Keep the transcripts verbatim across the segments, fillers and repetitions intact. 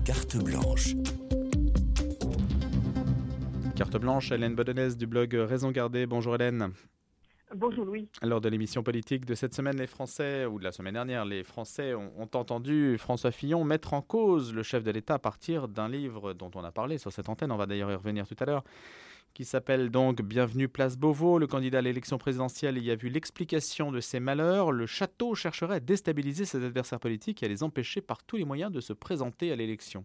Carte blanche. Carte blanche, Hélène Bodonès du blog Raison Gardée. Bonjour Hélène. Bonjour Louis. Lors de l'émission politique de cette semaine, les Français, ou de la semaine dernière, les Français ont, ont entendu François Fillon mettre en cause le chef de l'État à partir d'un livre dont on a parlé sur cette antenne, on va d'ailleurs y revenir tout à l'heure, qui s'appelle donc « Bienvenue place Beauvau ». Le candidat à l'élection présidentielle y a vu l'explication de ses malheurs. Le château chercherait à déstabiliser ses adversaires politiques et à les empêcher par tous les moyens de se présenter à l'élection.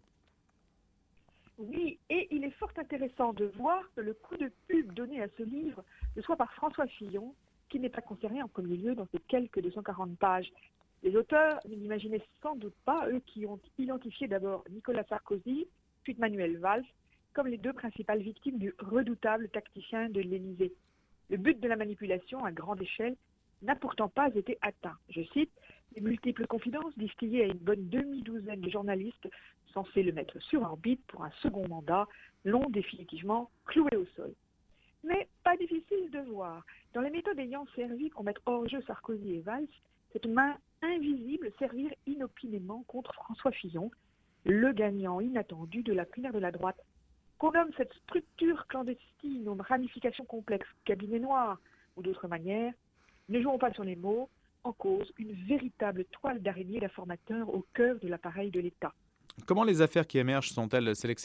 Oui, et il est fort intéressant de voir que le coup de pub donné à ce livre le soit par François Fillon, qui n'est pas concerné en premier lieu dans ces quelques deux cent quarante pages. Les auteurs ne l'imaginaient sans doute pas, eux qui ont identifié d'abord Nicolas Sarkozy, puis Manuel Valls, comme les deux principales victimes du redoutable tacticien de l'Élysée. Le but de la manipulation à grande échelle n'a pourtant pas été atteint. Je cite, « Les multiples confidences distillées à une bonne demi-douzaine de journalistes censés le mettre sur orbite pour un second mandat l'ont définitivement cloué au sol. » Mais pas difficile de voir. Dans les méthodes ayant servi pour mettre hors jeu Sarkozy et Valls, cette main invisible servir inopinément contre François Fillon, le gagnant inattendu de la primaire de la droite. Qu'on nomme cette structure clandestine aux ramifications complexes, cabinet noir ou d'autres manières, ne jouons pas sur les mots, en cause une véritable toile d'araignée d'informateurs au cœur de l'appareil de l'État. Comment les affaires qui émergent sont-elles sélectionnées ?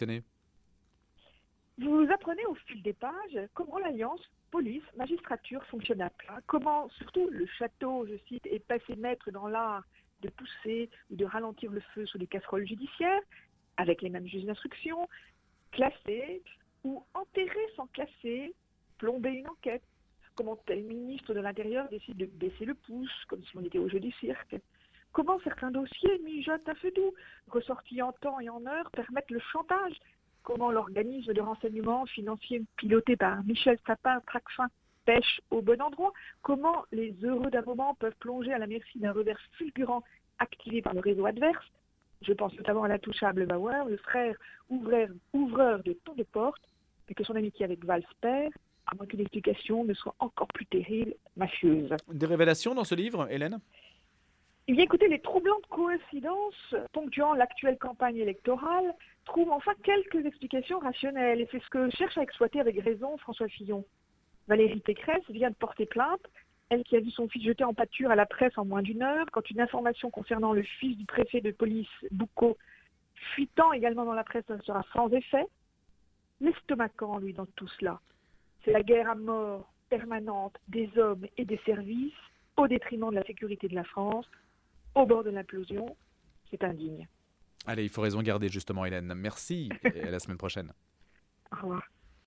Vous apprenez au fil des pages comment l'alliance police-magistrature fonctionne à plat, comment surtout le château, je cite, est passé maître dans l'art de pousser ou de ralentir le feu sous les casseroles judiciaires, avec les mêmes juges d'instruction, classer ou enterrer sans classer, plomber une enquête. Comment tel ministre de l'Intérieur décide de baisser le pouce, comme si on était au jeu du cirque. Comment certains dossiers mijotent à feu doux, ressortis en temps et en heure, permettent le chantage. Comment l'organisme de renseignement financier piloté par Michel Sapin, Tracfin, pêche au bon endroit. Comment les heureux d'un moment peuvent plonger à la merci d'un revers fulgurant activé par le réseau adverse. Je pense notamment à l'intouchable Bauer, le frère ouvreur, ouvreur de tant de portes, mais que son amitié avec Valls perd, à moins qu'une explication ne soit encore plus terrible, mafieuse. Des révélations dans ce livre, Hélène ? Eh bien, écoutez, les troublantes coïncidences ponctuant l'actuelle campagne électorale trouvent enfin quelques explications rationnelles, et c'est ce que cherche à exploiter avec raison François Fillon. Valérie Pécresse vient de porter plainte, elle qui a vu son fils jeté en pâture à la presse en moins d'une heure, quand une information concernant le fils du préfet de police, Boucaud, fuitant également dans la presse, sera sans effet. L'estomacant, lui, dans tout cela, c'est la guerre à mort permanente des hommes et des services au détriment de la sécurité de la France, au bord de l'implosion. C'est indigne. Allez, il faut raison garder justement, Hélène. Merci et à la semaine prochaine. Au revoir.